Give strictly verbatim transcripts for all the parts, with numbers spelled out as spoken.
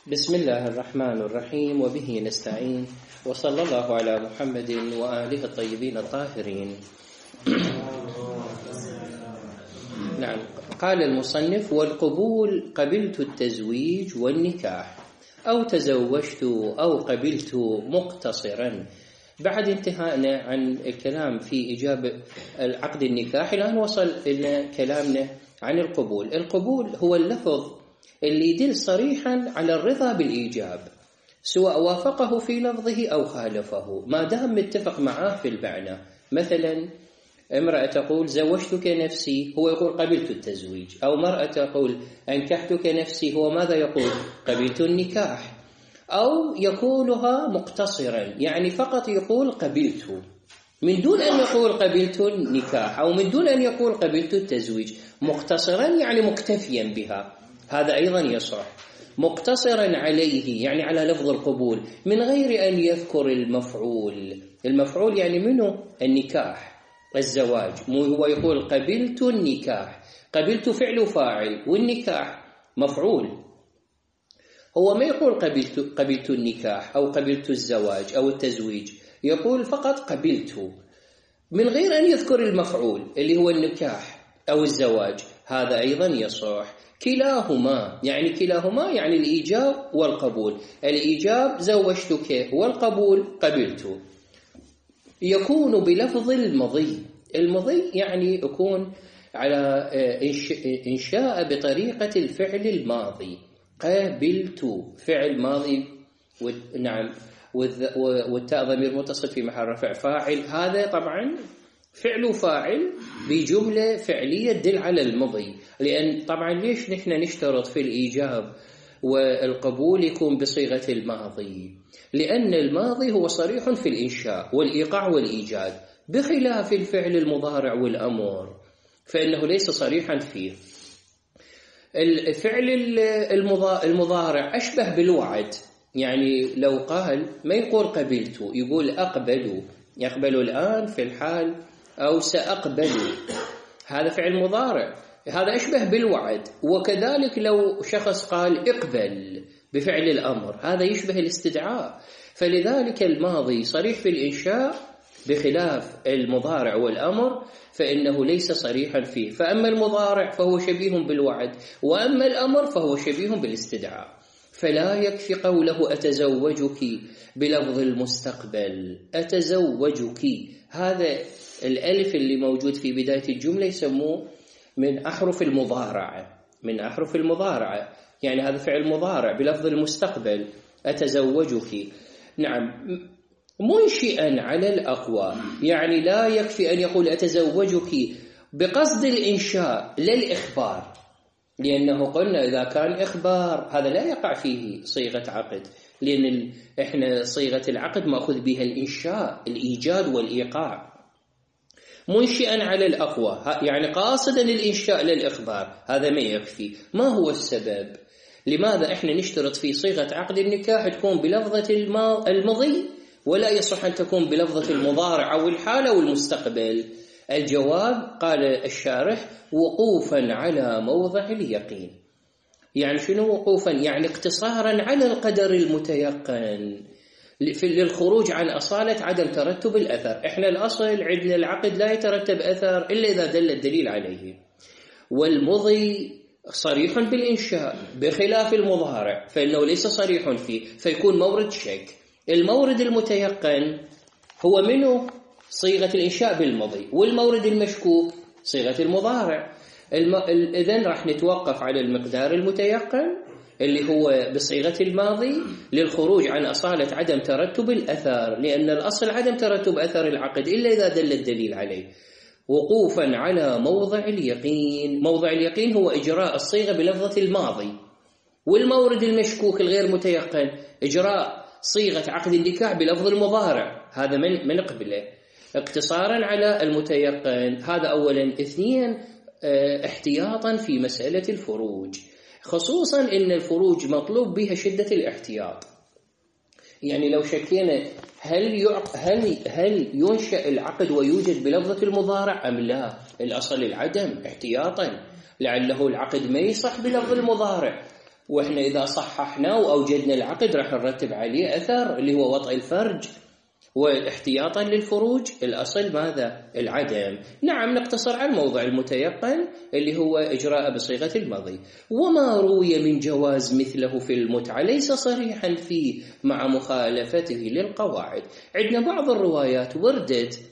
بسم الله الرحمن الرحيم وبه نستعين وصلى الله على محمد وآله الطيبين الطاهرين. نعم، قال المصنف: والقبول قبلت التزويج والنكاح أو تزوجت أو قبلت مقتصرا. بعد انتهائنا عن الكلام في إجابة العقد النكاح الآن وصل إلى كلامنا عن القبول. القبول هو اللفظ اللي يدل صريحا على الرضا بالإيجاب، سواء وافقه في لفظه أو خالفه، ما دام متفق معاه في المعنى. مثلا امرأة تقول زوجتك نفسي، هو يقول قبلت التزويج. أو مرأة تقول أنكحتك نفسي، هو ماذا يقول؟ قبلت النكاح. أو يقولها مقتصرا، يعني فقط يقول قبلت من دون أن يقول قبلت النكاح، أو من دون أن يقول قبلت التزويج. مقتصرا يعني مكتفيا بها، هذا أيضا يصح. مقتصرا عليه يعني على لفظ القبول من غير أن يذكر المفعول. المفعول يعني منه النكاح الزواج، هو يقول قبلت النكاح، قبلت فعل فاعل والنكاح مفعول. هو ما يقول قبلت, قبلت النكاح أو قبلت الزواج أو التزويج، يقول فقط قبلت من غير أن يذكر المفعول اللي هو النكاح أو الزواج، هذا أيضا يصح. كلاهما يعني كلاهما يعني الإيجاب والقبول. الإيجاب زوجتك والقبول قبلت. يكون بلفظ المضي. المضي يعني يكون على إنشاء بطريقة الفعل الماضي. قبلت فعل ماضي، نعم، والتاء ضمير متصل في محل رفع فاعل، هذا طبعا فعل فاعل بجملة فعلية تدل على المضي. لأن طبعا ليش نحن نشترط في الإيجاب والقبول يكون بصيغة الماضي؟ لأن الماضي هو صريح في الإنشاء والإيقاع والإيجاد، بخلاف الفعل المضارع والأمر فإنه ليس صريحا فيه. الفعل المضارع أشبه بالوعد، يعني لو قال ما يقول قبلت، يقول أقبل، يقبل الآن في الحال، أو سأقبل، هذا فعل مضارع، هذا أشبه بالوعد. وكذلك لو شخص قال اقبل بفعل الأمر، هذا يشبه الاستدعاء. فلذلك الماضي صريح في الإنشاء بخلاف المضارع والأمر فإنه ليس صريحا فيه. فأما المضارع فهو شبيه بالوعد، وأما الأمر فهو شبيه بالاستدعاء. فلا يكفي قوله أتزوجك بلفظ المستقبل، أتزوجك، هذا الألف اللي موجود في بداية الجملة يسموه من أحرف المضارعة، من أحرف المضارعة، يعني هذا فعل مضارع بلفظ المستقبل، أتزوجك. نعم، منشئا على الأقوى، يعني لا يكفي أن يقول أتزوجك بقصد الإنشاء للإخبار، لأنه قلنا إذا كان إخبار هذا لا يقع فيه صيغة عقد، لأن إحنا صيغة العقد مأخذ بها الإنشاء، الإيجاد والإيقاع. منشئا على الأقوى يعني قاصدا الإنشاء للإخبار، هذا ما يكفي. ما هو السبب؟ لماذا إحنا نشترط في صيغة عقد النكاح تكون بلفظة المضي ولا يصح أن تكون بلفظة المضارع أو الحال أو المستقبل؟ الجواب قال الشارح وقوفا على موضع اليقين. يعني شنو وقوفا؟ يعني اقتصارا على القدر المتيقن للخروج عن أصالة عدم ترتب الأثر. إحنا الأصل عندنا العقد لا يترتب أثر إلا إذا دل الدليل عليه، والمضي صريح بالإنشاء بخلاف المضارع فإنه ليس صريح فيه، فيكون مورد شك. المورد المتيقن هو منه صيغة الإنشاء بالمضي، والمورد المشكوك صيغة المضارع. الم... إذن راح نتوقف على المقدار المتيقن اللي هو بصيغة الماضي للخروج عن أصالة عدم ترتب الأثر، لأن الأصل عدم ترتب أثر العقد إلا إذا دل الدليل عليه. وقوفا على موضع اليقين. موضع اليقين هو إجراء الصيغة بلفظة الماضي، والمورد المشكوك الغير متيقن إجراء صيغة عقد النكاح بلفظ المضارع، هذا من من قبله اقتصارا على المتيقن. هذا أولا. اثنين، احتياطا في مسألة الفروج، خصوصا إن الفروج مطلوب بها شدة الاحتياط. يعني لو شكينا هل هل هل ينشأ العقد ويوجد بلفظة المضارع أم لا، الأصل العدم احتياطا، لعله العقد ما يصح بلفظ المضارع، وإحنا إذا صححنا وأوجدنا العقد راح نرتب عليه أثر اللي هو وطئ الفرج، واحتياطا للفروج الأصل ماذا؟ العدم. نعم نقتصر على الموضع المتيقن اللي هو إجراء بصيغة الماضي. وما روي من جواز مثله في المتعة ليس صريحا فيه مع مخالفته للقواعد. عندنا بعض الروايات وردت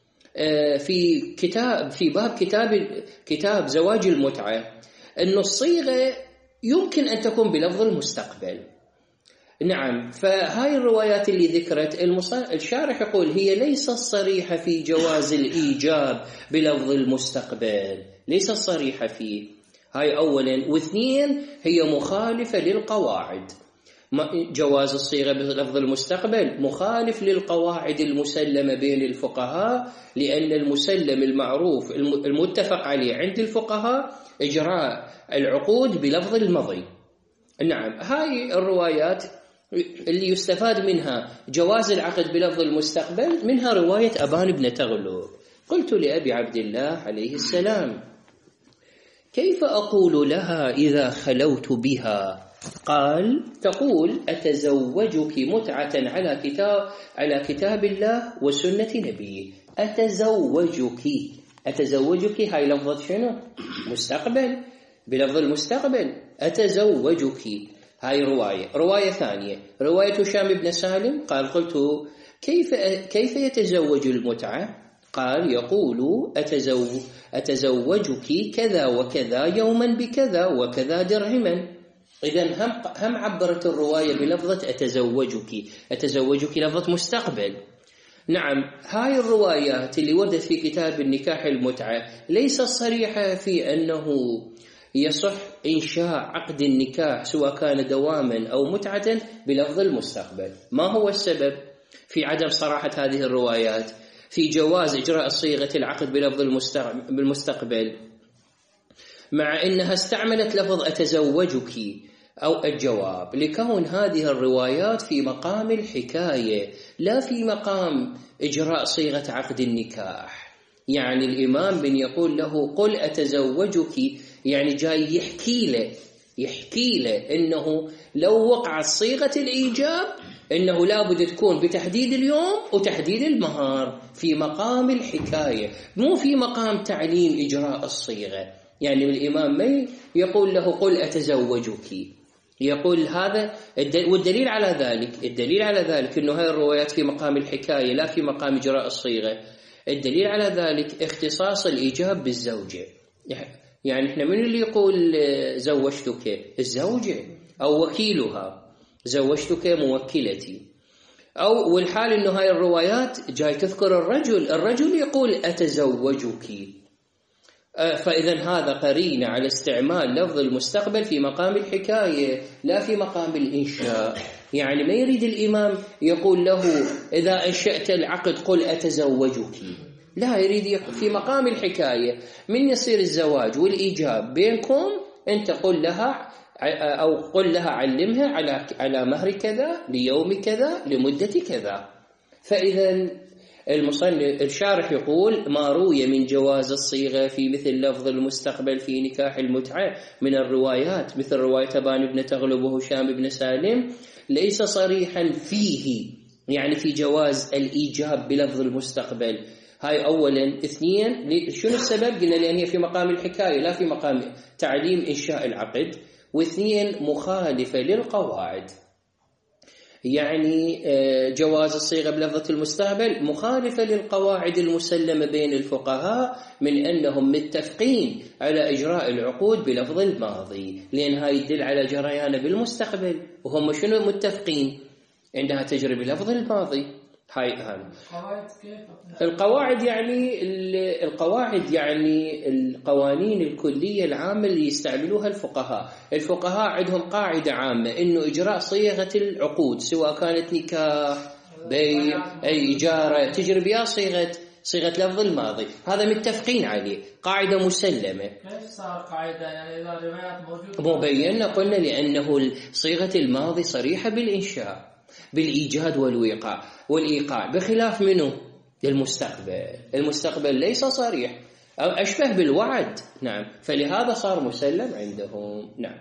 في كتاب في باب كتاب كتاب زواج المتعة أن الصيغة يمكن أن تكون بلفظ المستقبل. نعم، فهاي الروايات اللي ذكرت الشارح يقول هي ليست صريحة في جواز الإيجاب بلفظ المستقبل، ليست صريحة فيه. هاي أولا. واثنين هي مخالفة للقواعد. جواز الصيغة بلفظ المستقبل مخالف للقواعد المسلمة بين الفقهاء، لأن المسلم المعروف المتفق عليه عند الفقهاء إجراء العقود بلفظ الماضي. نعم، هاي الروايات اللي يستفاد منها جواز العقد بلفظ المستقبل منها رواية أبان بن تغلب. قلت لأبي عبد الله عليه السلام: كيف أقول لها إذا خلوت بها؟ قال: تقول: أتزوجك متعة على كتاب على كتاب الله وسنة نبيه. أتزوجك أتزوجك هاي لفظة شنو؟ مستقبل، بلفظ المستقبل. أتزوجك. هاي رواية. رواية ثانية رواية هشام بن سالم قال: قلت: كيف كيف يتزوج المتعة؟ قال: يقول: أتزوج أتزوجك كذا وكذا يوما بكذا وكذا درهما. إذن هم هم عبرت الرواية بلفظة أتزوجك. أتزوجك لفظة مستقبل. نعم، هاي الروايات اللي وردت في كتاب النكاح المتعة ليس صريحة في أنه يصح إنشاء عقد النكاح سواء كان دواما أو متعة بلفظ المستقبل. ما هو السبب في عدم صراحة هذه الروايات في جواز إجراء صيغة العقد بلفظ المستقبل مع أنها استعملت لفظ أتزوجك؟ أو الجواب: لكون هذه الروايات في مقام الحكاية لا في مقام إجراء صيغة عقد النكاح. يعني الإمام بن يقول له: قل أتزوجك، يعني جاي يحكي له يحكي له إنه لو وقعت صيغة الإيجاب إنه لابد تكون بتحديد اليوم وتحديد المهار، في مقام الحكاية مو في مقام تعليم إجراء الصيغة. يعني الإمام ما يقول له: قل أتزوجك، يقول هذا. والدليل على ذلك الدليل على ذلك إنه هاي الروايات في مقام الحكاية لا في مقام إجراء الصيغة. الدليل على ذلك اختصاص الإيجاب بالزوجة. يعني إحنا من اللي يقول زوجتك؟ الزوجة أو وكيلها. زوجتك موكلتي. أو والحال إنه هاي الروايات جاي تذكر الرجل الرجل يقول أتزوجك. فإذا هذا قرينة على استعمال لفظ المستقبل في مقام الحكاية لا في مقام الإنشاء. يعني ما يريد الإمام يقول له: إذا أنشأت العقد قل أتزوجك. لا، يريد في مقام الحكاية من يصير الزواج والإيجاب بينكم أنت قل لها أو قل لها علمها على على مهر كذا ليوم كذا لمدة كذا. فإذا المصنف الشارح يقول: ما روي من جواز الصيغة في مثل لفظ المستقبل في نكاح المتعة من الروايات مثل رواية أبان بن تغلب وهشام بن سالم ليس صريحا فيه، يعني في جواز الإيجاب بلفظ المستقبل. هاي أولا. اثنين، شنو السبب؟ قلنا لأن هي في مقام الحكاية لا في مقام تعليم إنشاء العقد. واثنين، مخالفة للقواعد. يعني جواز الصيغة بلفظة المستقبل مخالفة للقواعد المسلمة بين الفقهاء من أنهم متفقين على إجراء العقود بلفظ الماضي، لأن هاي يدل على جريان بالمستقبل، وهم شنو متفقين؟ عندها تجري بلفظ الماضي. هاي أهم. القواعد يعني القواعد يعني القوانين الكلية العامة اللي يستعملوها الفقهاء. الفقهاء عندهم قاعدة عامة إنه إجراء صيغة العقود سواء كانت نكاح بيع أي إجارة تجري بها صيغة صيغة لفظ الماضي. هذا متفقين عليه، قاعدة مسلمة. كيف صار قاعدة؟ يعني إذا روايات موجودة مو بينا قلنا لأنه صيغة الماضي صريحة بالإنشاء بالإيجاد والوقاع والإيقاع، بخلاف منه المستقبل. المستقبل ليس صريح أو أشبه بالوعد. نعم، فلهذا صار مسلم عندهم. نعم،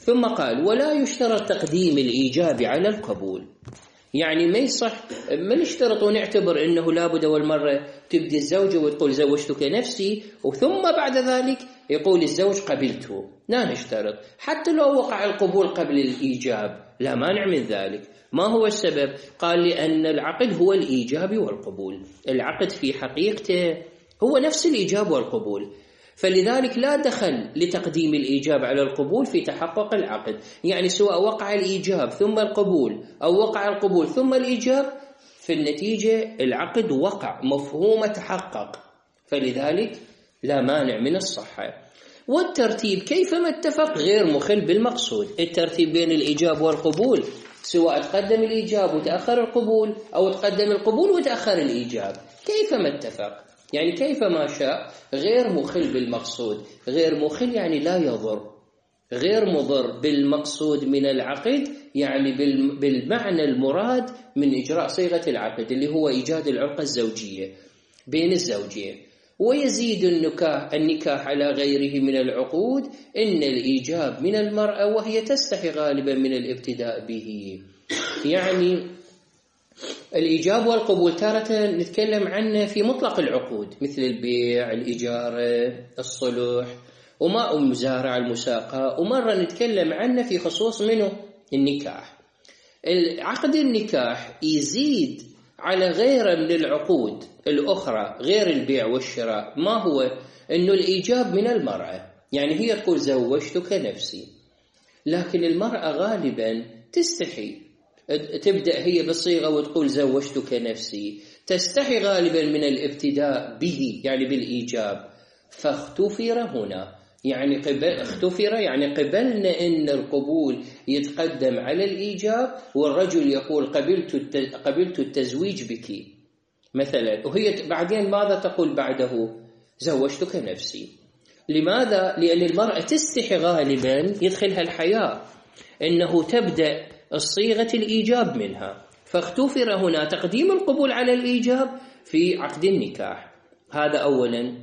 ثم قال ولا يشترط تقديم الإيجاب على القبول. يعني ما يصح ما نشترط ونعتبر أنه لابد أول مرة تبدي الزوجة وتقول زوجتك نفسي وثم بعد ذلك يقول الزوج قبلته، لا نشترط حتى لو وقع القبول قبل الإيجاب، لا مانع من ذلك. ما هو السبب؟ قال لأن العقد هو الإيجاب والقبول، العقد في حقيقته هو نفس الإيجاب والقبول، فلذلك لا دخل لتقديم الإيجاب على القبول في تحقق العقد. يعني سواء وقع الإيجاب ثم القبول أو وقع القبول ثم الإيجاب، في النتيجة العقد وقع مفهوم تحقق، فلذلك لا مانع من الصحة. والترتيب كيفما اتفق غير مخل بالمقصود، الترتيب بين الإيجاب والقبول سواء تقدم الإيجاب وتأخر القبول أو تقدم القبول وتأخر الإيجاب كيفما اتفق، يعني كيفما شاء غير مخل بالمقصود. غير مخل يعني لا يضر، غير مضر بالمقصود من العقد، يعني بالمعنى المراد من إجراء صيغة العقد اللي هو إيجاد العلاقة الزوجية بين الزوجين. ويزيد النكاح النكاح على غيره من العقود إن الإيجاب من المرأة وهي تستحي غالبا من الابتداء به. يعني الإيجاب والقبول تارة نتكلم عنه في مطلق العقود مثل البيع، الإجارة، الصلح، وما المزارع، المساقة، ومرة نتكلم عنه في خصوص منه النكاح. عقد النكاح يزيد على غيره من العقود الأخرى غير البيع والشراء. ما هو؟ إنه الإيجاب من المرأة، يعني هي تقول زوجتك نفسي، لكن المرأة غالبا تستحي، تبدأ هي بالصيغة وتقول زوجتك نفسي، تستحي غالبا من الابتداء به يعني بالإيجاب. فاختفر هنا، يعني قبل اختفر يعني قبلنا إن القبول يتقدم على الإيجاب، والرجل يقول قبلت قبلت التزويج بك مثلا، وهي بعدين ماذا تقول بعده؟ زوجتك نفسي. لماذا؟ لأن المرأة تستحي غالبا يدخلها الحياء إنه تبدأ الصيغة الإيجاب منها، فاختفر هنا تقديم القبول على الإيجاب في عقد النكاح. هذا أولا.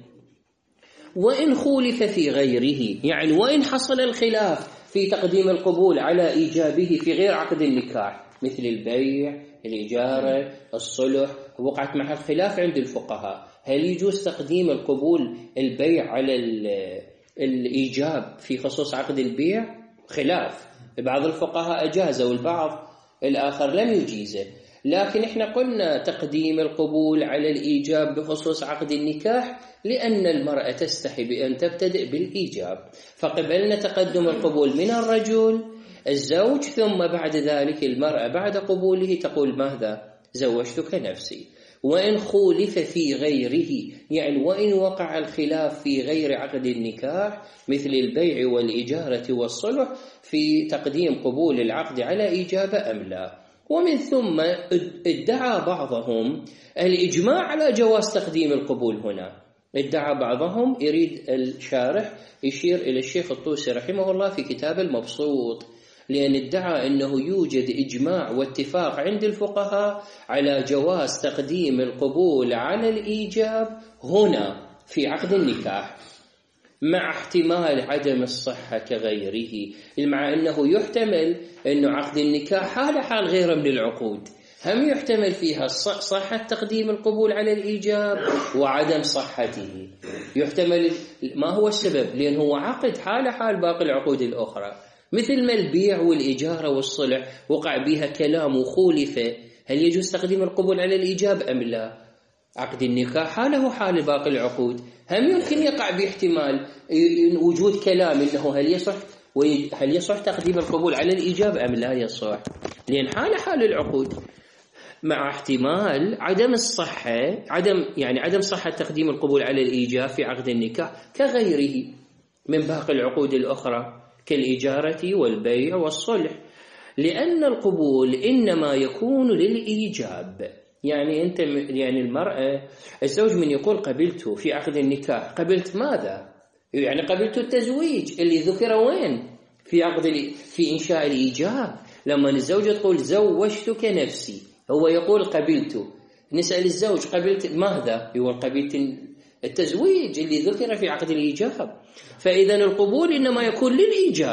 وإن خولف في غيره، يعني وإن حصل الخلاف في تقديم القبول على إيجابه في غير عقد النكاح مثل البيع، الإجارة، الصلح، وقعت مع الخلاف عند الفقهاء، هل يجوز تقديم القبول البيع على الإيجاب في خصوص عقد البيع؟ خلاف، بعض الفقهاء أجازه والبعض الآخر لم يجيزه، لكن احنا قلنا تقديم القبول على الإيجاب بخصوص عقد النكاح لأن المرأة تستحي بأن تبتدئ بالإيجاب، فقبلنا تقدم القبول من الرجل الزوج، ثم بعد ذلك المرأة بعد قبوله تقول ماذا؟ زوجتك نفسي. وإن خولف في غيره، يعني وإن وقع الخلاف في غير عقد النكاح مثل البيع والإجارة والصلح في تقديم قبول العقد على إيجاب أم لا. ومن ثم ادعى بعضهم الإجماع على جواز تقديم القبول هنا، ادعى بعضهم، يريد الشارح يشير إلى الشيخ الطوسي رحمه الله في كتاب المبسوط، لأن ادعى أنه يوجد إجماع واتفاق عند الفقهاء على جواز تقديم القبول على الإيجاب هنا في عقد النكاح مع احتمال عدم الصحة كغيره، مع أنه يحتمل أنه عقد النكاح حال حال غيره من العقود هم يحتمل فيها صحة تقديم القبول على الإيجاب وعدم صحته، يحتمل. ما هو السبب؟ لأنه هو عقد حال حال باقي العقود الأخرى، مثل ما البيع والإجارة والصلح وقع بها كلام وخولف هل يجوز تقديم القبول على الإيجاب أم لا. عقد النكاح حاله حال باقي العقود، هم يمكن يقع باحتمال وجود كلام إنه هل يصح هل يصح تقديم القبول على الإيجاب أم لا يصح، لأن حال حال العقود مع احتمال عدم الصحة، عدم يعني عدم صحة تقديم القبول على الإيجاب في عقد النكاح كغيره من باقي العقود الأخرى كالإجارة والبيع والصلح، لأن القبول إنما يكون للإيجاب. يعني أنت يعني المرأة الزوج من يقول قبلت في عقد النكاح، قبلت ماذا؟ يعني قبلت التزويج اللي ذكر وين؟ في عقد في إنشاء الإيجاب، لما الزوجة تقول زوجتك نفسي هو يقول قبلت، نسأل الزوج قبلت ماذا؟ يقول قبلت التزويج اللي ذكر في عقد الإيجاب. فإذا القبول إنما يكون للإيجاب،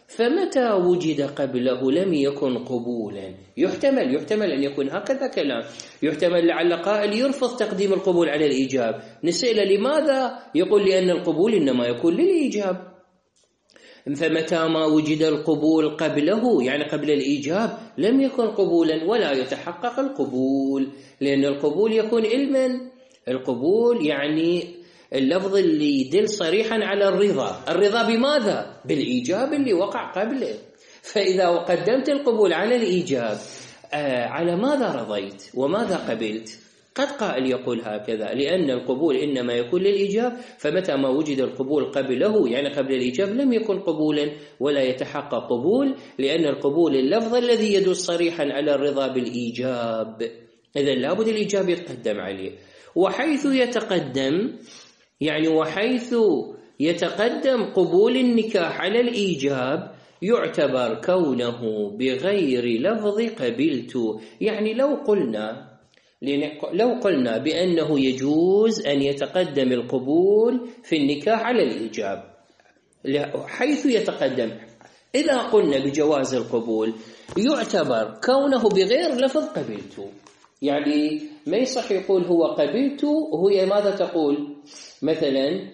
فمتى وجد قبله لم يكن قبولا. يحتمل يحتمل أن يكون هكذا كلام، يحتمل لعل قائل يرفض تقديم القبول على الإيجاب، نسأل لماذا؟ يقول لأن القبول إنما يكون للإيجاب. فمتى ما وجد القبول قبله يعني قبل الإيجاب لم يكن قبولا ولا يتحقق القبول، لأن القبول يكون علما. القبول يعني اللفظ اللي يدل صريحا على الرضا. الرضا بماذا؟ بالإيجاب اللي وقع قبله. فإذا قدمت القبول على الإيجاب آه على ماذا رضيت وماذا قبلت؟ قد قائل يقول هكذا، لأن القبول إنما يكون للإيجاب، فمتى ما وجد القبول قبله يعني قبل الإيجاب لم يكن قبولا ولا يتحقق قبول، لأن القبول اللفظ الذي يدل صريحا على الرضا بالإيجاب، إذن لابد الإيجاب يتقدم عليه. وحيث يتقدم يعني وحيث يتقدم قبول النكاح على الإيجاب يعتبر كونه بغير لفظ قبلت. يعني لو قلنا لو قلنا بأنه يجوز أن يتقدم القبول في النكاح على الإيجاب حيث يتقدم، إذا قلنا بجواز القبول يعتبر كونه بغير لفظ قبلت. يعني ما يصح يقول هو قبلت وهي ماذا تقول؟ مثلا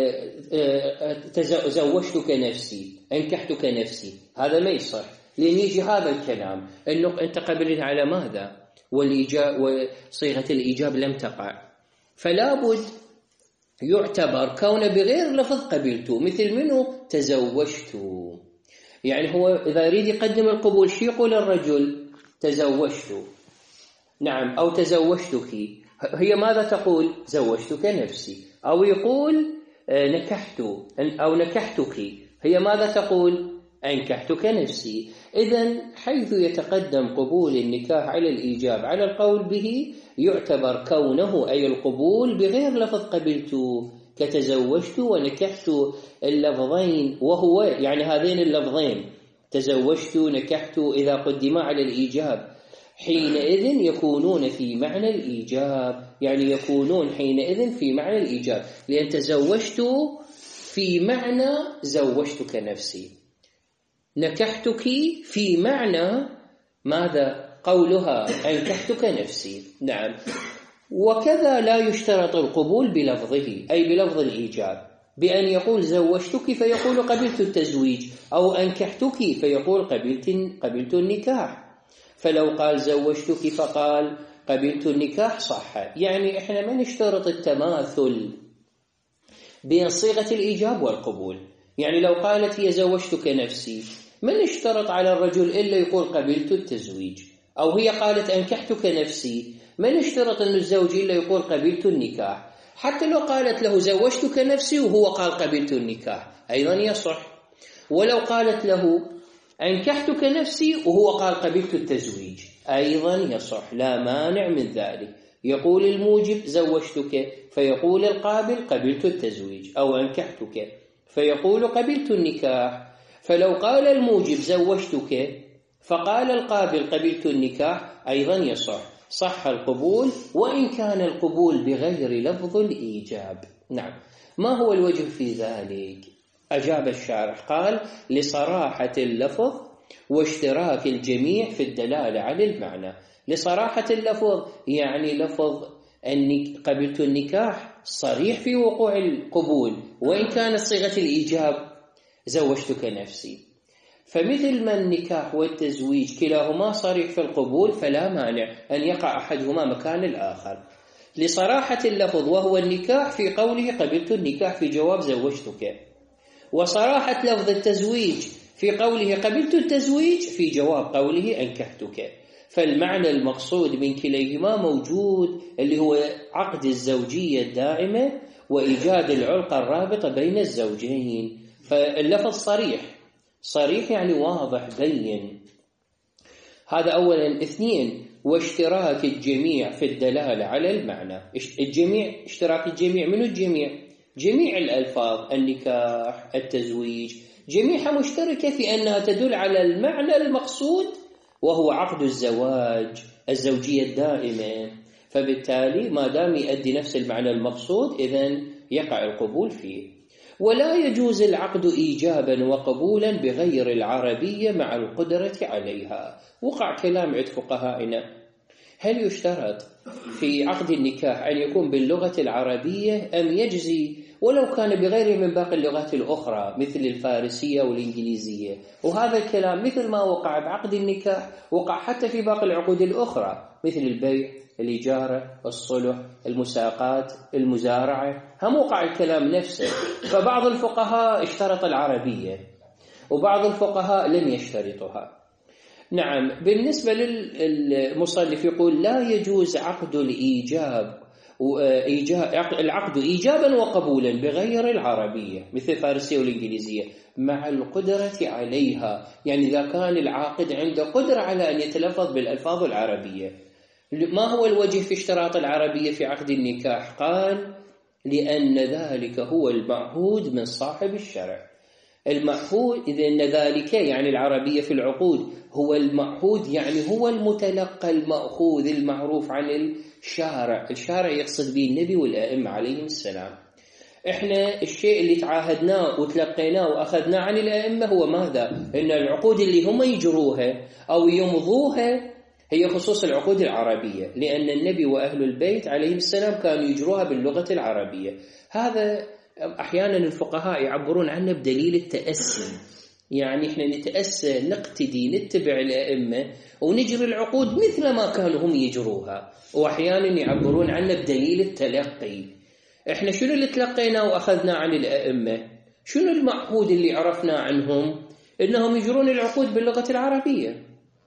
تزوجتك نفسي، أنكحتك نفسي، هذا ما يصح، لأن يجي هذا الكلام أنه أنت قبلت على ماذا؟ والإيجاب وصيغة الإيجاب لم تقع. فلا بد يعتبر كونه بغير لفظ قبلت، مثل منه تزوجت. يعني هو إذا يريد يقدم القبول شي يقول الرجل؟ تزوجت، نعم، أو تزوجتك، هي ماذا تقول؟ زوجتك نفسي. أو يقول نكحت أو نكحتك، هي ماذا تقول؟ أنكحتك نفسي. إذن حيث يتقدم قبول النكاح على الإيجاب على القول به يعتبر كونه أي القبول بغير لفظ قبلت، كتزوجت ونكحت اللفظين، وهو يعني هذين اللفظين تزوجت نكحت إذا قدما على الإيجاب حينئذ يكونون في معنى الإيجاب، يعني يكونون حينئذ في معنى الإيجاب، لأن تزوجت في معنى زوجتك نفسي، نكحتك في معنى ماذا؟ قولها أنكحتك نفسي. نعم. وكذا لا يشترط القبول بلفظه أي بلفظ الإيجاب، بأن يقول زوجتك فيقول قبلت التزويج، أو أنكحتك فيقول قبلت, قبلت النكاح. فلو قال زوجتك فقال قبلت النكاح صح. يعني إحنا ما نشترط التماثل بين صيغة الإيجاب والقبول. يعني لو قالت هي زوجتك نفسي ما نشترط على الرجل إلا يقول قبلت التزويج، أو هي قالت أنكحتك نفسي ما نشترط أن الزوج إلا يقول قبلت النكاح. حتى لو قالت له زوجتك نفسي وهو قال قبلت النكاح أيضا يصح. ولو قالت له أنكحتك نفسي وهو قال قبلت التزويج أيضا يصح، لا مانع من ذلك. يقول الموجب زوجتك فيقول القابل قبلت التزويج، أو أنكحتك فيقول قبلت النكاح. فلو قال الموجب زوجتك فقال القابل قبلت النكاح أيضا يصح، صح القبول وإن كان القبول بغير لفظ الإيجاب. نعم. ما هو الوجه في ذلك؟ أجاب الشارح قال لصراحة اللفظ واشتراك الجميع في الدلالة على المعنى. لصراحة اللفظ يعني لفظ أني قبلت النكاح صريح في وقوع القبول، وإن كانت صيغة الإيجاب زوجتك نفسي. فمثل ما النكاح والتزويج كلاهما صريح في القبول فلا مانع أن يقع أحدهما مكان الآخر. لصراحة اللفظ وهو النكاح في قوله قبلت النكاح في جواب زوجتك، وصراحة لفظ التزويج في قوله قبلت التزويج في جواب قوله أنكحتك. فالمعنى المقصود من كليهما موجود، اللي هو عقد الزوجية الدائمة وإيجاد العلاقة الرابطة بين الزوجين. فاللفظ صريح صريح يعني واضح بين. هذا أولا. اثنين، واشتراك الجميع في الدلالة على المعنى. الجميع، اشتراك الجميع، من الجميع؟ جميع الألفاظ، النكاح، التزويج، جميعها مشتركة في أنها تدل على المعنى المقصود وهو عقد الزواج، الزوجية الدائمة. فبالتالي ما دام يؤدي نفس المعنى المقصود إذن يقع القبول فيه. ولا يجوز العقد إيجابا وقبولا بغير العربية مع القدرة عليها. وقع كلام عند فقهائنا: هل يشترط في عقد النكاح أن يكون باللغة العربية أم يجزي ولو كان بغيره من باقي اللغات الأخرى مثل الفارسية والإنجليزية؟ وهذا الكلام مثل ما وقع بعقد النكاح وقع حتى في باقي العقود الأخرى مثل البيع، الإجارة، الصلح، المساقات، المزارعة، هم وقع الكلام نفسه. فبعض الفقهاء اشترط العربية وبعض الفقهاء لم يشترطها. نعم، بالنسبة للمصنف يقول: لا يجوز عقد الإيجاب العقد إيجابا وقبولا بغير العربية مثل الفارسية والإنجليزية مع القدرة عليها، يعني إذا كان العاقد عنده قدرة على أن يتلفظ بالألفاظ العربية. ما هو الوجه في اشتراط العربية في عقد النكاح؟ قال: لأن ذلك هو المعهود من صاحب الشرع. المعهود، إذا أن ذلك يعني العربية في العقود هو المعهود، يعني هو المتلقى المأخوذ المعروف عن الشارع. الشارع يقصد به النبي والأئمة عليهم السلام. إحنا الشيء اللي تعاهدناه وتلقيناه وأخذناه عن الأئمة هو ماذا؟ إن العقود اللي هم يجروها أو يمضوها هي خصوص العقود العربية، لأن النبي وأهل البيت عليهم السلام كانوا يجروها باللغة العربية. هذا أحيانا الفقهاء يعبرون عنه بدليل التأسي، يعني إحنا نتأسى، نقتدي، نتبع الأئمة ونجري العقود مثل ما كانوا هم يجروها. وأحيانا يعبرون عنه بدليل التلقي. إحنا شنو اللي تلقينا وأخذنا عن الأئمة؟ شنو المعهود اللي عرفنا عنهم؟ إنهم يجرون العقود باللغة العربية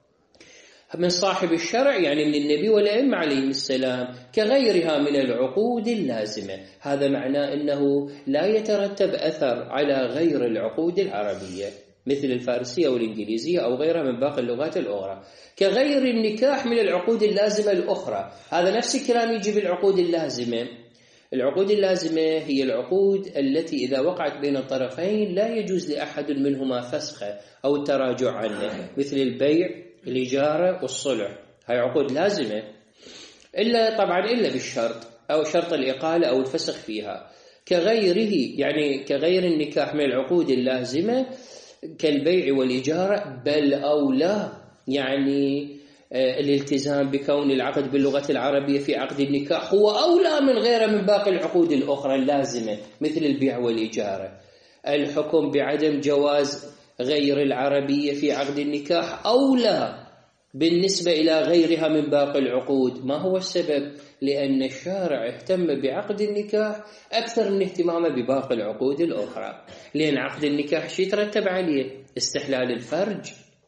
من صاحب الشرع، يعني من النبي والأئمة عليهم السلام، كغيرها من العقود اللازمة. هذا معناه أنه لا يترتب أثر على غير العقود العربية مثل الفارسية والإنجليزية أو غيرها من باقي اللغات الأخرى. كغير النكاح من العقود اللازمة الأخرى، هذا نفس الكلام يجي بالعقود اللازمة. العقود اللازمة هي العقود التي إذا وقعت بين الطرفين لا يجوز لأحد منهما فسخه أو التراجع عنه، مثل البيع، الإجارة والصلح. هاي عقود لازمة، إلا طبعا إلا بالشرط أو شرط الإقالة أو الفسخ فيها. كغيره يعني كغير النكاح من العقود اللازمة كالبيع والإجارة، بل أولى يعني الالتزام بكون العقد باللغة العربية في عقد النكاح هو أولى من غيره من باقي العقود الأخرى اللازمة مثل البيع والإجارة. الحكم بعدم جواز غير العربية في عقد النكاح أولى بالنسبة إلى غيرها من باقي العقود. ما هو السبب؟ لأن الشارع اهتم بعقد النكاح أكثر من اهتمامه بباقي العقود الأخرى، لأن عقد النكاح شيء ترتب عليه استحلال الفرج،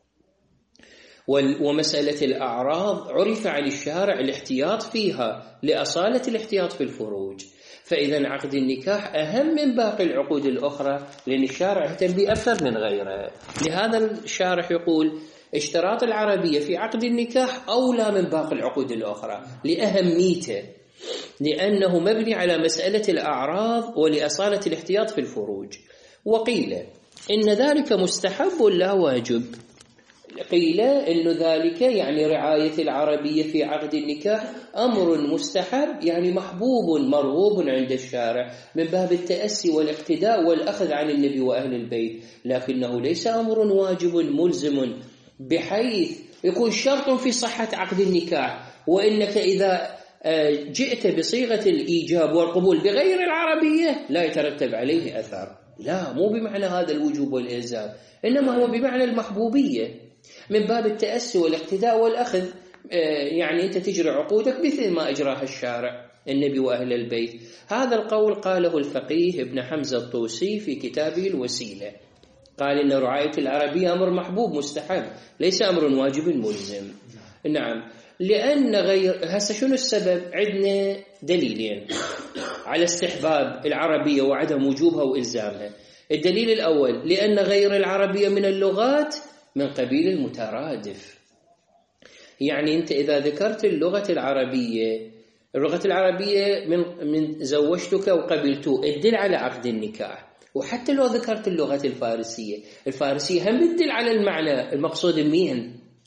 ومسألة الأعراض عرف عن الشارع الاحتياط فيها لأصالة الاحتياط في الفروج. فإذا عقد النكاح أهم من باقي العقود الأخرى لأن الشارع اهتم به أكثر من غيره. لهذا الشارح يقول اشتراط العربية في عقد النكاح أولى من باقي العقود الأخرى لأهميته، لأنه مبني على مسألة الأعراض ولأصالة الاحتياط في الفروج. وقيل إن ذلك مستحب لا واجب. قيل إن ذلك يعني رعاية العربية في عقد النكاح أمر مستحب، يعني محبوب مرغوب عند الشارع من باب التأسي والاقتداء والأخذ عن النبي وأهل البيت، لكنه ليس أمر واجب ملزم بحيث يكون شرط في صحة عقد النكاح، وإنك إذا جئت بصيغة الإيجاب والقبول بغير العربية لا يترتب عليه أثر. لا، مو بمعنى هذا الوجوب والإلزام، إنما هو بمعنى المحبوبية من باب التأسي والاقتداء والأخذ. يعني أنت تجري عقودك مثل ما أجراها الشارع النبي وأهل البيت. هذا القول قاله الفقيه ابن حمزة الطوسي في كتابه الوسيلة، قال إن رعاية العربية أمر محبوب مستحب ليس أمر واجب ملزم. نعم، لأن غير هسه شنو السبب؟ عندنا دليلين على استحباب العربية وعدم وجوبها وإلزامها. الدليل الأول لأن غير العربية من اللغات من قبيل المترادف، يعني أنت إذا ذكرت اللغة العربية اللغة العربية من من زوجتك وقبلته تدل على عقد النكاح. وحتى لو ذكرت اللغة الفارسية، الفارسية هم تدل على المعنى المقصود مين.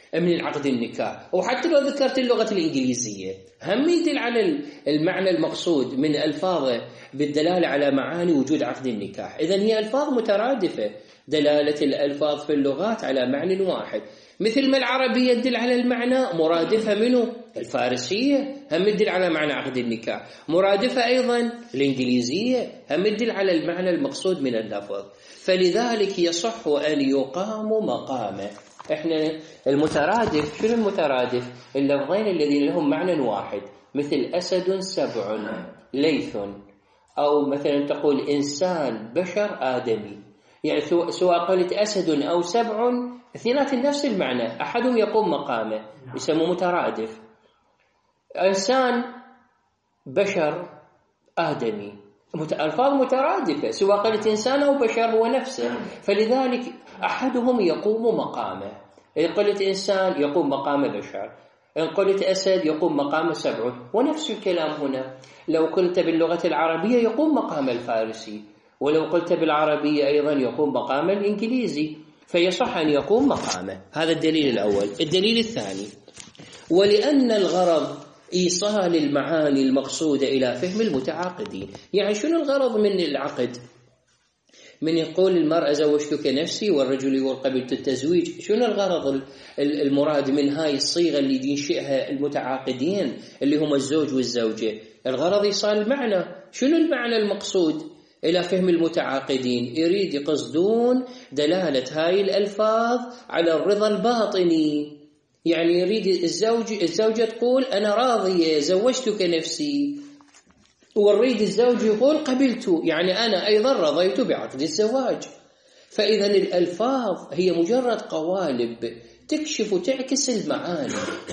من العقد النكاح. وحتى لو ذكرت اللغة الإنجليزية هم يدل على المعنى المقصود من ألفاظه بالدلالة على معاني وجود عقد النكاح. إذن هي ألفاظ مترادفة، دلالة الألفاظ في اللغات على معنى واحد، مثل ما العربية تدل على المعنى مرادفة منه الفارسية هم تدل على معنى عقد النكاح، مرادفة أيضا الإنجليزية هم تدل على المعنى المقصود من اللفظ. فلذلك يصح أن يقام مقامه. احنا المترادف، شنو المترادف؟ اللفظين الذين لهم معنى واحد، مثل أسد سبع ليث، أو مثلا تقول إنسان بشر آدمي. يعني سواء قلت أسد أو سبع اثنينات نفس المعنى، أحدهم يقوم مقامه، يسموه مترادف. إنسان بشر آدمي، ألفاظ مترادفة، سواء قلت إنسان أو بشر هو نفسه، فلذلك أحدهم يقوم مقامه. إن قلت إنسان يقوم مقام بشر، إن قلت أسد يقوم مقام سبع، ونفس الكلام هنا. لو قلت باللغة العربية يقوم مقام الفارسي، ولو قلت بالعربية أيضا يقوم مقام الإنجليزي، فيصح أن يقوم مقامه. هذا الدليل الأول. الدليل الثاني، ولأن الغرض إيصال المعاني المقصودة إلى فهم المتعاقدين. يعني شنو الغرض من العقد؟ من يقول المرأة زوجتك نفسي والرجل يقول قبلت التزويج، شنو الغرض المراد من هاي الصيغة اللي ينشئها المتعاقدين اللي هم الزوج والزوجة؟ الغرض إيصال المعنى. شنو المعنى المقصود إلى فهم المتعاقدين؟ يريد يقصدون دلالة هاي الألفاظ على الرضا الباطني. يعني يريد الزوج الزوجة تقول أنا راضية زوجتك نفسي، والريد الزوج يقول قبلت، يعني أنا أيضا رضيت بعقد الزواج. فإذا الألفاظ هي مجرد قوالب تكشف وتعكس المعاني،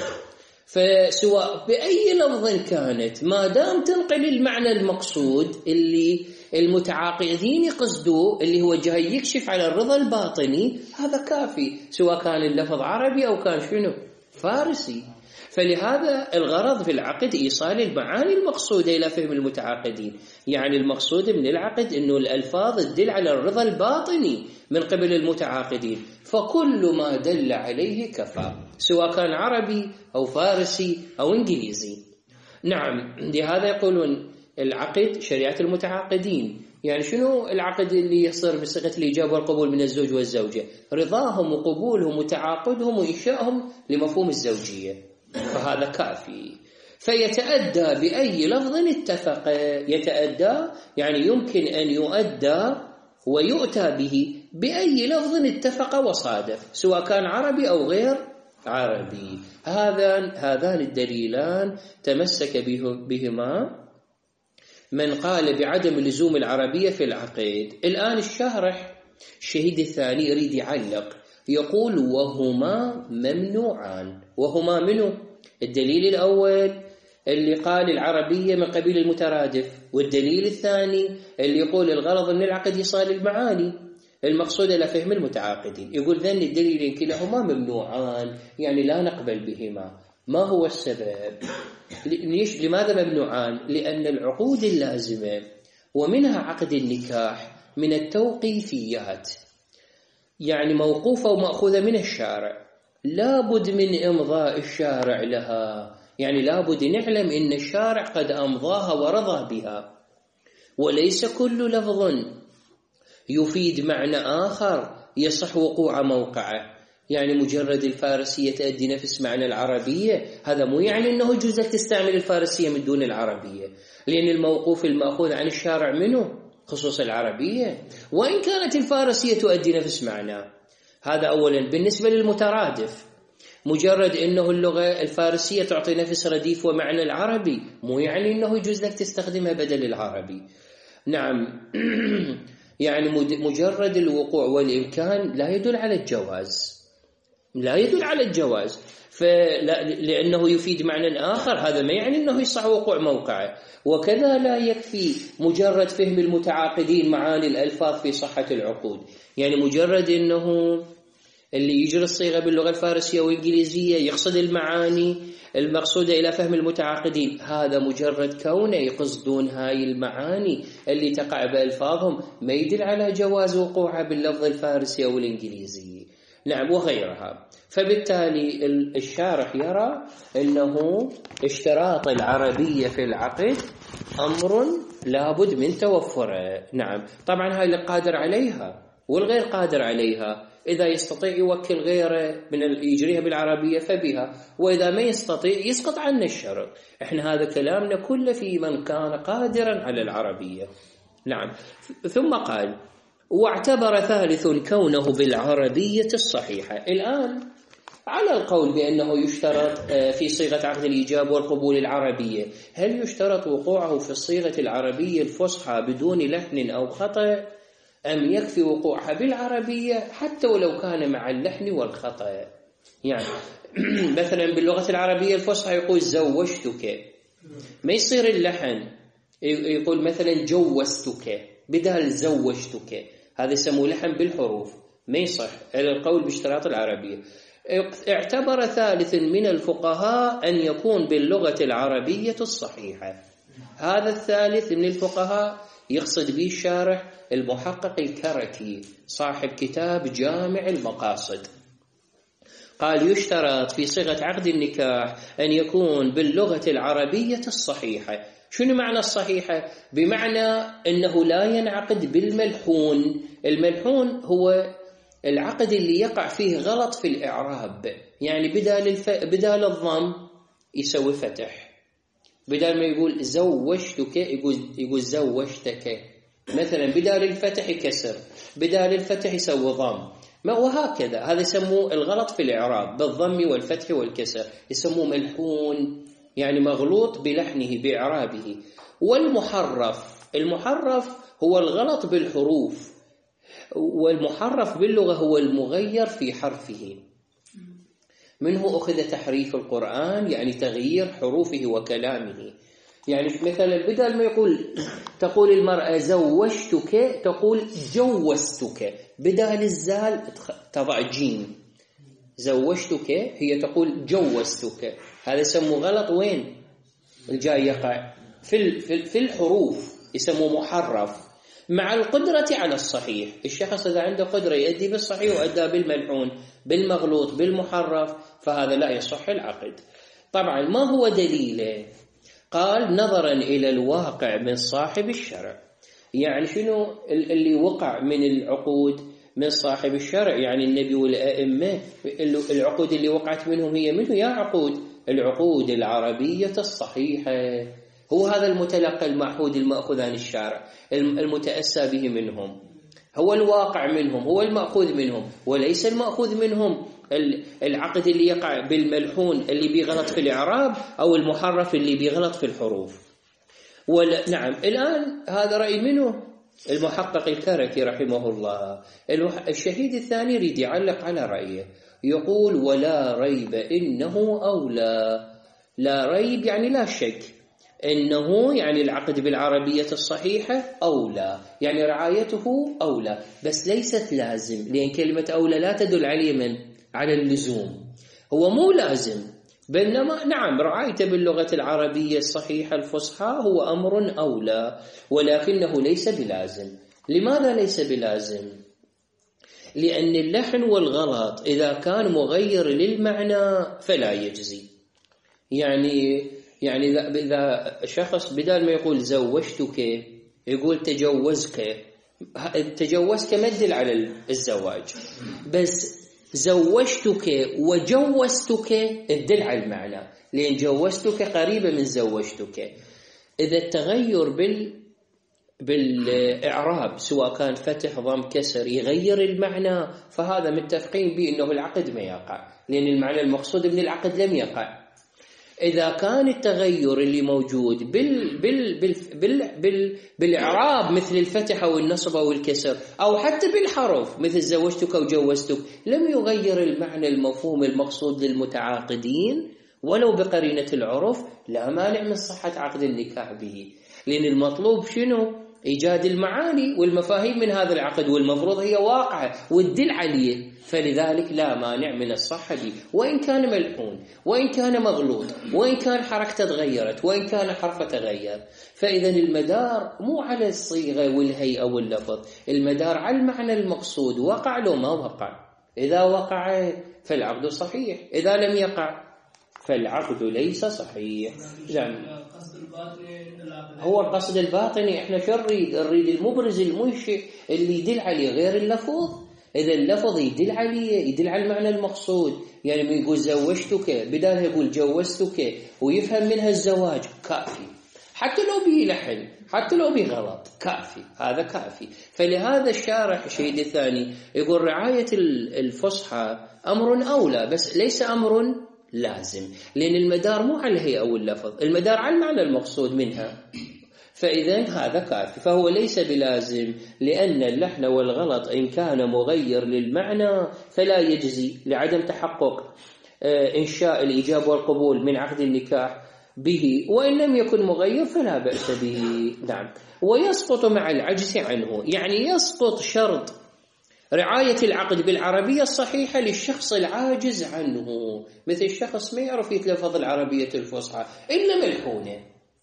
فسواء بأي لفظ كانت ما دام تنقل المعنى المقصود اللي المتعاقدين يقصدوه، اللي هو جاي يكشف على الرضا الباطني، هذا كافي، سواء كان اللفظ عربي أو كان شنو فارسي. فلهذا الغرض في العقد إيصال المعاني المقصودة إلى فهم المتعاقدين. يعني المقصود من العقد أنه الألفاظ تدل على الرضا الباطني من قبل المتعاقدين، فكل ما دل عليه كفى، سواء كان عربي أو فارسي أو إنجليزي. نعم، لهذا يقولون العقد شريعة المتعاقدين. يعني شنو العقد اللي يصير بصيغة الإيجاب والقبول من الزوج والزوجة؟ رضاهم وقبولهم وتعاقدهم وإنشائهم لمفهوم الزوجية، فهذا كافي. فيتأدى بأي لفظ اتفق. يتأدى يعني يمكن أن يؤدى ويؤتى به بأي لفظ اتفق وصادف، سواء كان عربي أو غير عربي. هذان هذان الدليلان تمسك بهما من قال بعدم لزوم العربية في العقد. الآن الشارح الشهيد الثاني يريد يعلق، يقول وهما ممنوعان. وهما منه؟ الدليل الأول اللي قال العربية من قبيل المترادف، والدليل الثاني اللي يقول الغرض من العقد إيصال المعاني المقصودة لفهم المتعاقدين. يقول ذن الدليلين كلاهما ممنوعان، يعني لا نقبل بهما. ما هو السبب؟ لماذا ممنوعان؟ لأن العقود اللازمة ومنها عقد النكاح من التوقيفيات، يعني موقوفة ومأخوذة من الشارع، لابد من إمضاء الشارع لها. يعني لابد نعلم إن الشارع قد أمضاها ورضى بها، وليس كل لفظ يفيد معنى آخر يصح وقوع موقعه. يعني مجرد الفارسية تؤدي نفس معنى العربية، هذا مو يعني أنه يجوز لك تستعمل الفارسية من دون العربية، لأن الموقوف المأخوذ عن الشارع منه خصوص العربية، وإن كانت الفارسية تؤدي نفس معنى. هذا أولا. بالنسبة للمترادف، مجرد أنه اللغة الفارسية تعطي نفس رديف ومعنى العربي، مو يعني أنه يجوز لك تستخدمها بدل العربي. نعم يعني مجرد الوقوع والإمكان لا يدل على الجواز، لا يدل على الجواز، لأنه يفيد معنى آخر، هذا ما يعني أنه يصح وقوع موقعه. وكذا لا يكفي مجرد فهم المتعاقدين معاني الألفاظ في صحة العقود. يعني مجرد أنه اللي يجري الصيغة باللغة الفارسية والإنجليزية يقصد المعاني المقصودة إلى فهم المتعاقدين، هذا مجرد كونه يقصدون هاي المعاني اللي تقع بألفاظهم ما يدل على جواز وقوعها باللفظ الفارسي أو الإنجليزي. نعم وغيرها. فبالتالي الشارح يرى أنه اشتراط العربية في العقد أمر لابد من توفره. نعم طبعا هاي اللي قادر عليها، والغير قادر عليها إذا يستطيع يوكل غيره من يجريها بالعربية فبها، وإذا ما يستطيع يسقط عنه الشرط. إحنا هذا كلامنا كله في من كان قادرا على العربية. نعم. ثم قال واعتبر ثالث كونه بالعربية الصحيحة. الآن على القول بأنه يشترط في صيغة عقد الإيجاب والقبول العربية، هل يشترط وقوعه في الصيغة العربية الفصحى بدون لحن أو خطأ، أم يكفي وقوعها بالعربية حتى ولو كان مع اللحن والخطأ؟ يعني مثلا باللغة العربية الفصحى يقول زوجتك، ما يصير اللحن يقول مثلا جوزتك بدال زوجتك، هذا يسموه لحن بالحروف، ما يصح على القول باشتراط العربية. اعتبر ثالث من الفقهاء أن يكون باللغة العربية الصحيحة. هذا الثالث من الفقهاء يقصد به الشارح المحقق الكركي صاحب كتاب جامع المقاصد. قال يشترط في صيغة عقد النكاح أن يكون باللغة العربية الصحيحة. شنو معنى الصحيحة؟ بمعنى أنه لا ينعقد بالملحون. الملحون هو العقد اللي يقع فيه غلط في الإعراب، يعني بدال, الف... بدال الضم يسوي فتح، بدال ما يقول زوجتك يقول, يقول زوجتك مثلا، بدال الفتح كسر، بدال الفتح يسوي ضم، وهكذا. هذا يسموه الغلط في الإعراب بالضم والفتح والكسر، يسموه ملحون، يعني مغلوط بلحنه بإعرابه. والمحرف، المحرف هو الغلط بالحروف، والمحرف باللغة هو المغير في حرفه. منه أخذ تحريف القرآن، يعني تغيير حروفه وكلامه. يعني مثلا بدل ما يقول تقول المرأة زوجتك تقول جوزتك، بدال الزال تضع جيم، زوجتك هي تقول جوزتك. هذا يسموه غلط وين الجاي يقع في في الحروف، يسموه محرف مع القدرة على الصحيح. الشخص إذا عنده قدرة يؤدي بالصحيح وأدى بالملحون بالمغلوط بالمحرف فهذا لا يصح العقد. طبعا ما هو دليله؟ قال نظرا إلى الواقع من صاحب الشرع. يعني شنو اللي وقع من العقود من صاحب الشرع؟ يعني النبي والأئمة، العقود اللي وقعت منهم هي منه يا عقود العقود العربية الصحيحة. هو هذا المتلقى المعهود المأخوذ عن الشارع المتأسى به منهم، هو الواقع منهم، هو المأخوذ منهم، وليس المأخوذ منهم العقد اللي يقع بالملحون اللي بيغلط في الإعراب أو المحرف اللي بيغلط في الحروف. ولا نعم. الآن هذا رأي منه المحقق الكركي رحمه الله. الشهيد الثاني يريد يعلق على رأيه، يقول ولا ريب إنه أولى. لا ريب يعني لا شك، إنه يعني العقد بالعربية الصحيحة أولى، يعني رعايته أولى، بس ليست لازم، لأن كلمة أولى لا تدل على من على اللزوم، هو مو لازم، بينما نعم رعايته باللغة العربية الصحيحة الفصحى هو أمر أولى، ولكنه ليس بلازم. لماذا ليس بلازم؟ لأن اللحن والغلط إذا كان مغير للمعنى فلا يجزي. يعني يعني إذا شخص بدل ما يقول زوجتك يقول تجوزك، تجوزك ما تدل على الزواج، بس زوجتك وجوزتك تدل على المعنى، لأن جوزتك قريبة من زوجتك. إذا التغير بال بالإعراب سواء كان فتح ضم كسر يغير المعنى فهذا متفقين به أنه العقد ما يقع، لأن المعنى المقصود من العقد لم يقع. إذا كان التغير اللي موجود بال بال بال بال بال بالإعراب مثل الفتح أو النصب أو الكسر، أو حتى بالحرف مثل زوجتك أو جوزتك، لم يغير المعنى المفهوم المقصود للمتعاقدين ولو بقرينة العرف، لا مانع من صحة عقد النكاح به، لأن المطلوب شنو؟ إيجاد المعاني والمفاهيم من هذا العقد، والمفروض هي واقعة والدل عليه، فلذلك لا مانع من الصحة به، وإن كان ملحون، وإن كان مغلوط، وإن كان حركته تغيرت، وإن كان حرفه تغير. فإذا المدار مو على الصيغة والهيئة واللفظ، المدار على المعنى المقصود، وقع له ما وقع. إذا وقع فالعقد صحيح، إذا لم يقع فالعقد ليس صحيح. نعم. هو القصد الباطني احنا شو نريد؟ نريد المبرز المنشئ اللي يدل عليه غير اللفظ. إذا اللفظ يدل عليه يدل على المعنى المقصود، يعني من يقول زوجتك بدالها يقول جوزتك ويفهم منها الزواج كافي، حتى لو به لحن حتى لو به غلط كافي، هذا كافي. فلهذا الشارح الشيء الثاني يقول رعاية الفصحى أمر أولى بس ليس أمر لازم، لأن المدار مو على الهيئة أو اللفظ، المدار على المعنى المقصود منها، فإذا هذا كافي. فهو ليس بلازم، لأن اللحن والغلط إن كان مغير للمعنى فلا يجزي لعدم تحقق إنشاء الإيجاب والقبول من عقد النكاح به، وإن لم يكن مغير فلا بأس به. نعم. ويسقط مع العجز عنه، يعني يسقط شرط رعاية العقد بالعربية الصحيحة للشخص العاجز عنه، مثل الشخص ما يعرف يتلفظ العربية الفصحى إلا ملحونة،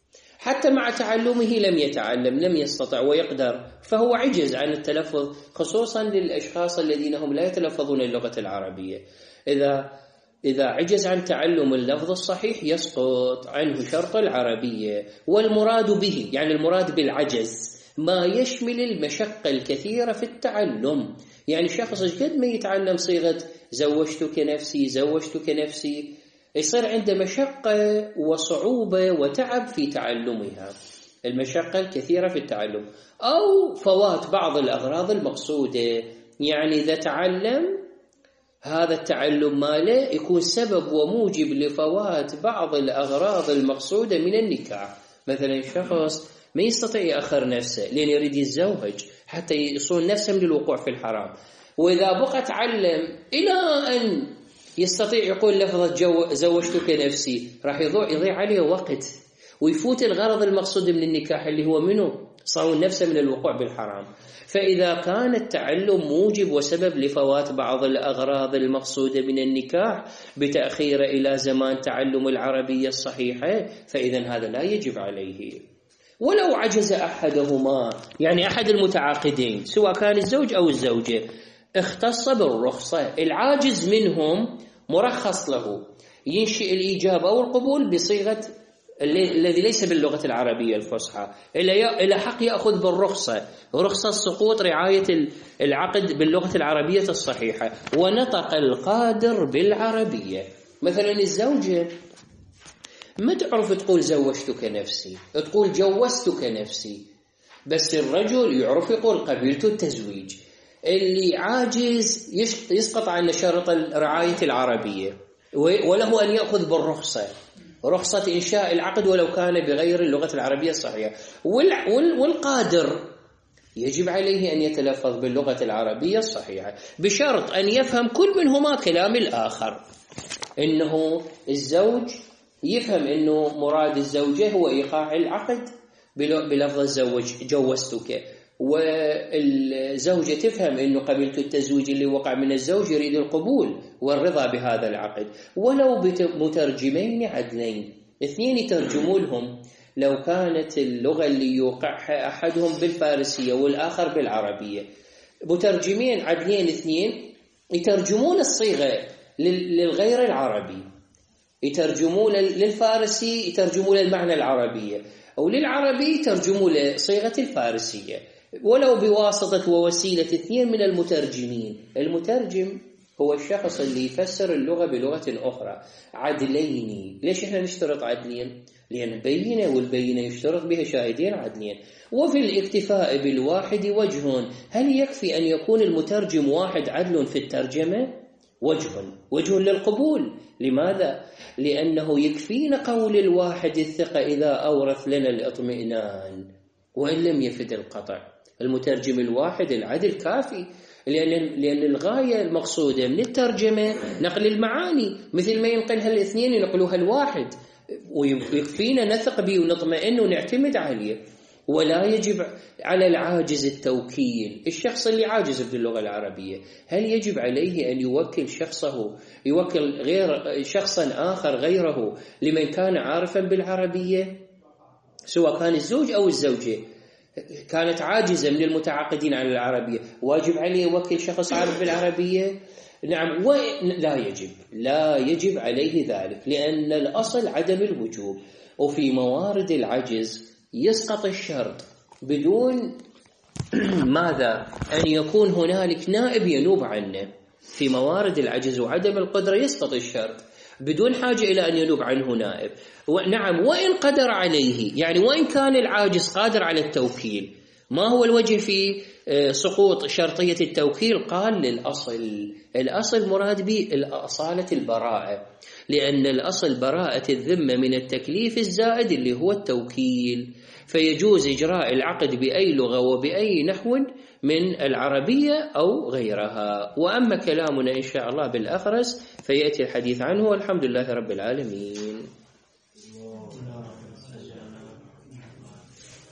حتى مع تعلمه لم يتعلم لم يستطع ويقدر، فهو عجز عن التلفظ، خصوصا للأشخاص الذين هم لا يتلفظون اللغة العربية. إذا إذا عجز عن تعلم اللفظ الصحيح يسقط عنه شرط العربية. والمراد به يعني المراد بالعجز ما يشمل المشقة الكثيرة في التعلم، يعني شخص قد ما يتعلم صيغة زوجتك نفسي زوجتك نفسي يصير عنده مشقة وصعوبة وتعب في تعلمها، المشقة الكثيرة في التعلم، أو فوات بعض الأغراض المقصودة. يعني إذا تعلم هذا التعلم ماله يكون سبب وموجب لفوات بعض الأغراض المقصودة من النكاح. مثلا شخص ما يستطيع يأخر نفسه لأن يريد يتزوج حتى يصون نفسه من الوقوع في الحرام، وإذا بقى تعلم إلى أن يستطيع يقول لفظة جو زوجتك نفسي راح يضيع يضيع عليه وقت ويفوت الغرض المقصود من النكاح اللي هو منه صون نفسه من الوقوع بالحرام. فإذا كان التعلم موجب وسبب لفوات بعض الأغراض المقصودة من النكاح بتأخير إلى زمان تعلم العربية الصحيحة فإذا هذا لا يجب عليه. ولو عجز أحدهما، يعني أحد المتعاقدين سواء كان الزوج أو الزوجة، اختص بالرخصة، العاجز منهم مرخص له ينشئ الإيجاب أو القبول بصيغة الذي ليس باللغة العربية الفصحى، إلى حق يأخذ بالرخصة، رخصة سقوط رعاية العقد باللغة العربية الصحيحة. ونطق القادر بالعربية، مثلا الزوجة ما تعرف تقول زوجتك نفسي، تقول جوزتك نفسي، بس الرجل يعرف يقول قبلت التزويج. اللي عاجز يسقط عن شرط رعاية العربية وله أن يأخذ بالرخصة، رخصة إنشاء العقد ولو كان بغير اللغة العربية الصحيحة. والقادر يجب عليه أن يتلفظ باللغة العربية الصحيحة بشرط أن يفهم كل منهما كلام الآخر، إنه الزوج يفهم إنه مراد الزوجة هو إيقاع العقد بلفظ الزوج جوزتك، والزوجة تفهم إنه قبلت التزويج اللي وقع من الزوج يريد القبول والرضا بهذا العقد، ولو بمترجمين عدلين، اثنين يترجموا لهم لو كانت اللغة اللي يوقعها أحدهم بالفارسية والآخر بالعربية، مترجمين عدلين اثنين يترجمون الصيغة للغير العربي، يترجمون للفارسي يترجمون المعنى العربية، أو للعربي يترجموا لصيغة الفارسية، ولو بواسطة ووسيلة اثنين من المترجمين. المترجم هو الشخص اللي يفسر اللغة بلغة أخرى، عدلين. ليش إحنا نشترط عدلين؟ لأن بينة، والبينة يشترط بها شاهدين عدلين. وفي الاكتفاء بالواحد وجه، هل يكفي أن يكون المترجم واحد عدل في الترجمة؟ وجه وجه للقبول. لماذا؟ لأنه يكفينا قول الواحد الثقة إذا أورث لنا الاطمئنان وإن لم يفد القطع. المترجم الواحد العدل كافي، لأن لأن الغاية المقصودة من الترجمة نقل المعاني، مثل ما ينقلها الاثنين ينقلوها الواحد، ويكفينا نثق به ونطمئن ونعتمد عليه. ولا يجب على العاجز التوكيل، الشخص اللي عاجز باللغة العربية هل يجب عليه أن يوكل شخصه يوكل غير شخصا آخر غيره لمن كان عارفا بالعربية؟ سواء كان الزوج أو الزوجة كانت عاجزة من المتعاقدين على العربية، واجب عليه يوكل شخص عارف بالعربية؟ نعم، ولا يجب لا يجب عليه ذلك، لأن الأصل عدم الوجوب. وفي موارد العجز يسقط الشرط بدون ماذا؟ أن يكون هنالك نائب ينوب عنه. في موارد العجز وعدم القدرة يسقط الشرط بدون حاجة إلى أن ينوب عنه نائب. نعم، وإن قدر عليه، يعني وإن كان العاجز قادر على التوكيل، ما هو الوجه في سقوط شرطية التوكيل؟ قال للأصل، الأصل مراد به الأصالة البراءة، لأن الأصل براءة الذمة من التكليف الزائد اللي هو التوكيل، فيجوز إجراء العقد بأي لغة وبأي نحو من العربية أو غيرها. وأما كلامنا إن شاء الله بالأخرس فيأتي الحديث عنه، والحمد لله رب العالمين.